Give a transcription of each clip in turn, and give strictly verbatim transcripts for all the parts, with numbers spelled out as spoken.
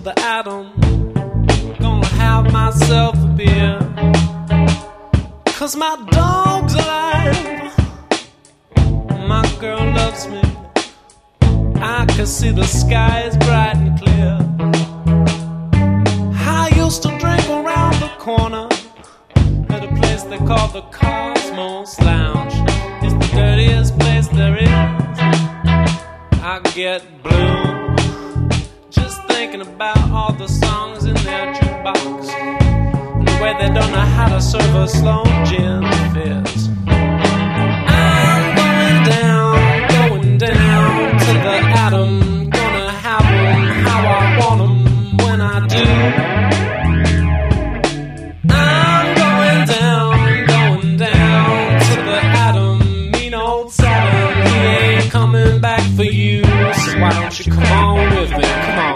the atom. Gonna have myself a beer, 'cause my dog's alive. My girl loves me. I can see the sky is bright and clear. I used to drink around the corner at a place they call the Cosmos Lounge. It's the dirtiest place there is. I get blue just thinking about all the songs in their jukebox and the way they don't know how to serve a slow gin fizz. I'm going down, going down to the atom. Gonna have them how I want them when I do. I'm going down, going down to the atom. Mean old Saturn, he ain't coming back for you. So why don't you come on with me, come on.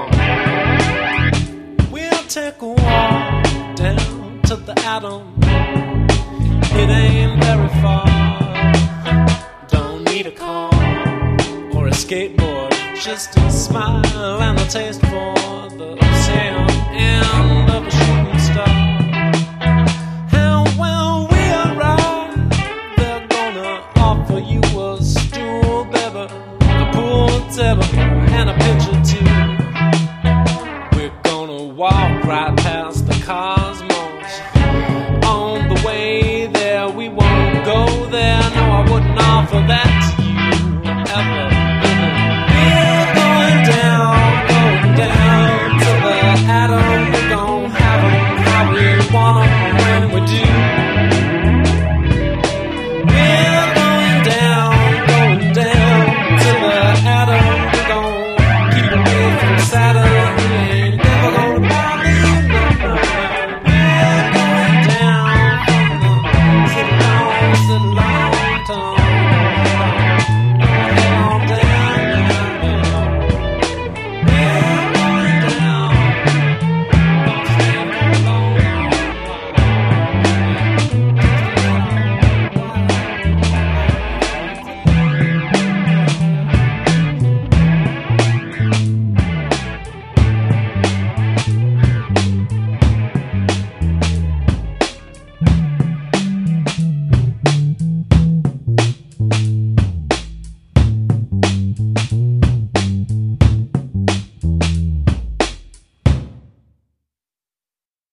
We'll take a walk down to the atom. It ain't very far. Don't need a car or a skateboard, just a smile and a taste for the tail end of a shooting star. And when we arrive, they're gonna offer you a stool, baby, a pool table and a picture too. We're gonna walk right past the Cosmos. On the way there, we won't go there. No, I wouldn't offer that